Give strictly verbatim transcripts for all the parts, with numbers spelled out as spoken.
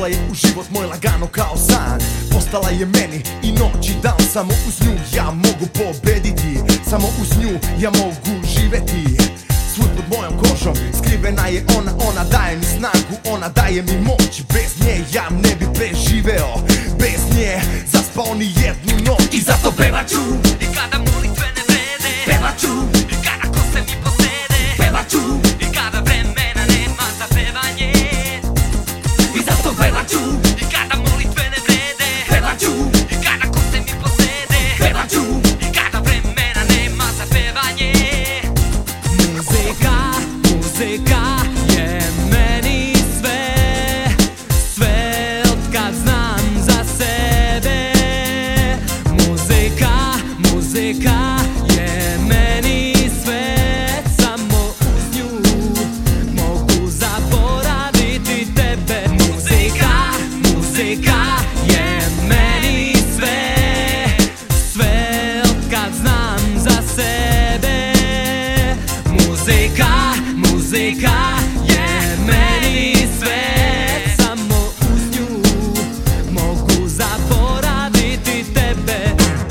Došla je u život moj lagano kao san. Postala je meni i noć i dan. Samo uz nju ja mogu pobediti, samo uz nju ja mogu živeti. Svud pod mojom kožom skrivena je ona. Ona daje mi snagu, ona daje mi moć. Bez nje ja ne bi preživeo, bez nje zaspao ni jednu noć. I zato pevat ću i kada molitve ne vrede. Pevat ću i kada kose mi posede. Pevat ću i kada vremena nema za pevanje. I zato pevat ću i kada molitve ne vrede. Pevat ću i kada kose mi posede. Pevat ću i kada vremena nema za pevanje. Muzika, muzika je meni sve, sve otkad znam za sebe. Muzika, muzika je meni sve, samo uz nju mogu zaboraviti tebe. Muzika, muzika je meni sve, sve otkad znam za sebe. Muzika, muzika je meni sve, samo uz nju mogu zaboraviti tebe.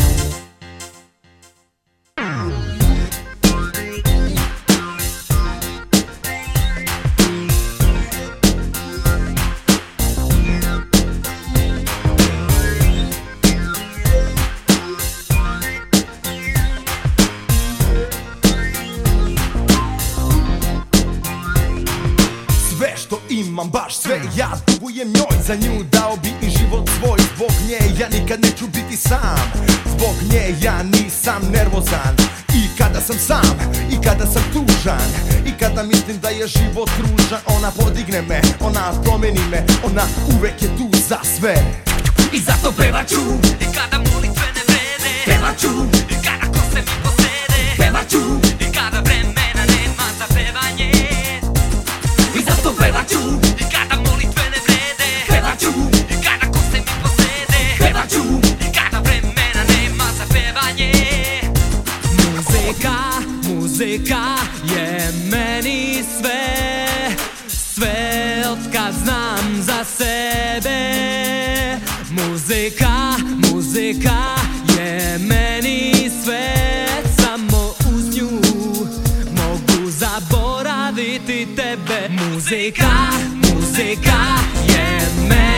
Sve što imam, baš sve ja dugujem njoj. Za nju dao bi i život svoj. Zbog nje ja nikad neću biti sam. Zbog nje ja nisam nervozan. I kada sam sam, i kada sam tužan, i kada mislim da je život ružan, ona podigne me, ona promeni me, ona uvek je tu za sve. I zato pevat ću i kada molitve ne vrede. Pevat ću i kada kose mi posede. Pevat ću i kada vremena nema za pevanje. I zato pevat ću i kada molitve ne vrede. Pevat ću i kada kose mi posede. Pevat ću i kada vremena nema za pevanje. Muzika, muzika je meni sve, sve otkad znam za sebe. Muzika, muzika je meni sve, samo uz nju mogu zaboraviti tebe. Muzika, muzika je meni